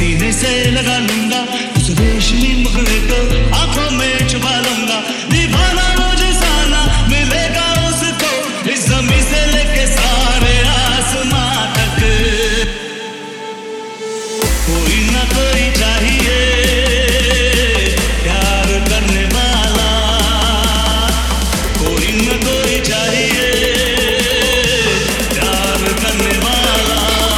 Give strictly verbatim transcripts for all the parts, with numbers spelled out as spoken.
सीने से लगा लूंगा उस रेशमी मुखड़े को आंखों में छुपा लूंगा दीवाना मुझे साना मिलेगा उसको इस ज़मीं से लेके सारे आसमां तक कोई ना कोई चाहिए प्यार करने वाला कोई ना कोई चाहिए प्यार करने वाला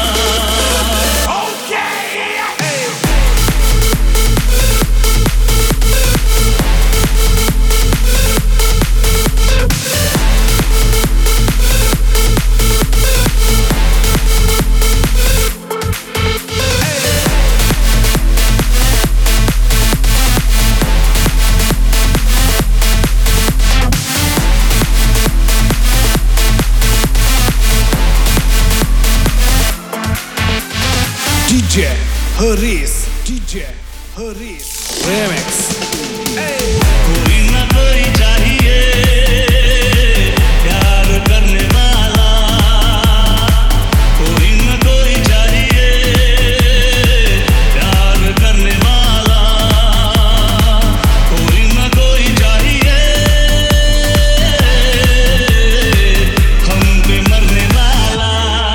D J Haris, D J Haris Remix. कोई ना कोई चाहिए प्यार करने वाला कोई ना कोई चाहिए प्यार करने वाला कोई ना कोई चाहिए हम पे मरने वाला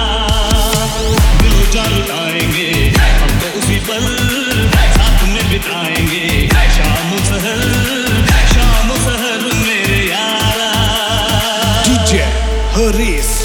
दिल जान लुटाएंगे हम तो उसी पल साथ में बिताएंगे शाम सहर शाम सहर मेरे यारा D J Haris